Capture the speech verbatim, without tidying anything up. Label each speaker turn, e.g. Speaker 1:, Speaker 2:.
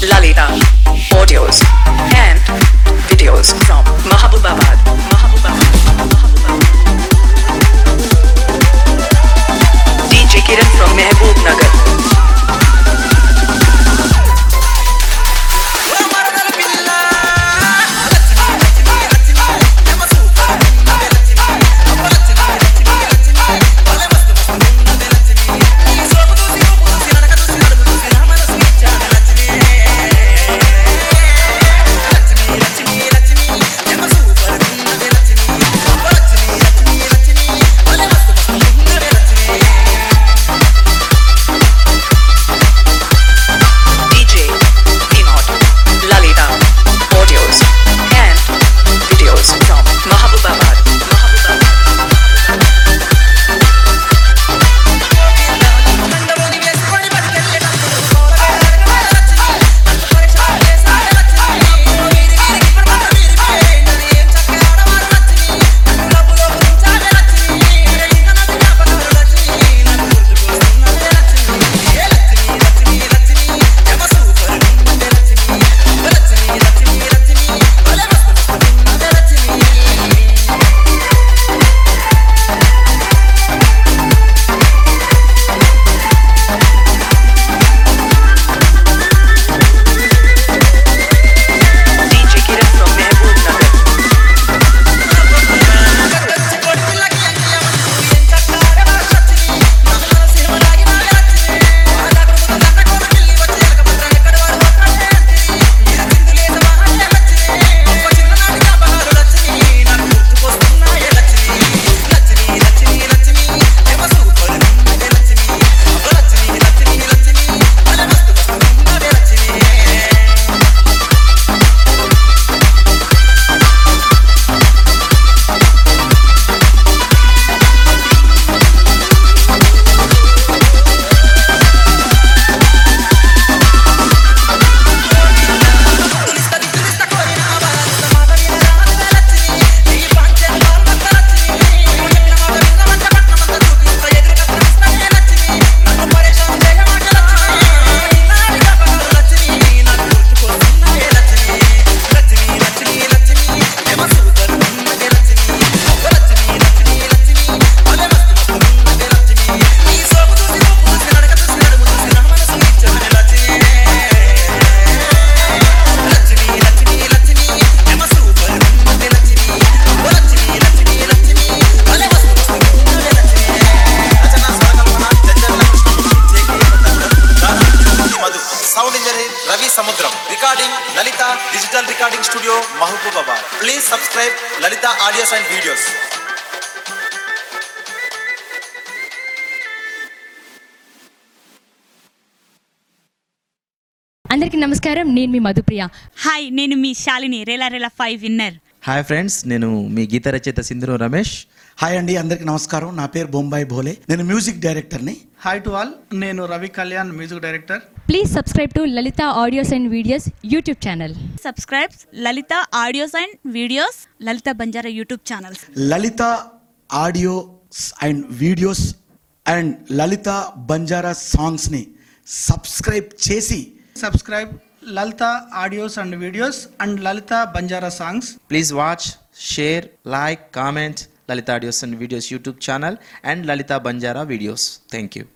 Speaker 1: Lalita audios and videos from Mahabubabad. Mahabubabad. Mahabubabad. D J Kiran from Mehboob Nagar.
Speaker 2: Recording Lalita Digital Recording Studio, Mahabubabad. Please subscribe Lalita Audios and Videos.
Speaker 3: అందరికీ నమస్కారం. నేను మీ Madhupriya.
Speaker 4: Hi, నేను మీ Shalini, Rela Rela five winner.
Speaker 5: Hi friends, నేను మీ గీత రచయిత Sindoor Ramesh.
Speaker 6: Hi అండి, అందరికి నమస్కారం. నా పేరు బొంబాయి భోలే, నేను మ్యూజిక్ డైరెక్టర్ని.
Speaker 7: హాయ్ టు ఆల్, నేను Ravi Kalyan, music director.
Speaker 3: Please subscribe to Lalitha audios and videos YouTube channel.
Speaker 4: Subscribe Lalitha audios and videos, Lalitha Banjara YouTube channels.
Speaker 6: Lalitha audios and videos and Lalitha Banjara సాంగ్స్ని సబ్స్క్రైబ్ చేసి
Speaker 7: subscribe Lalitha audios and videos and Lalitha Banjara songs.
Speaker 5: Please watch, share, like, comment Lalitha audios and videos YouTube channel and Lalitha Banjara videos. Thank you.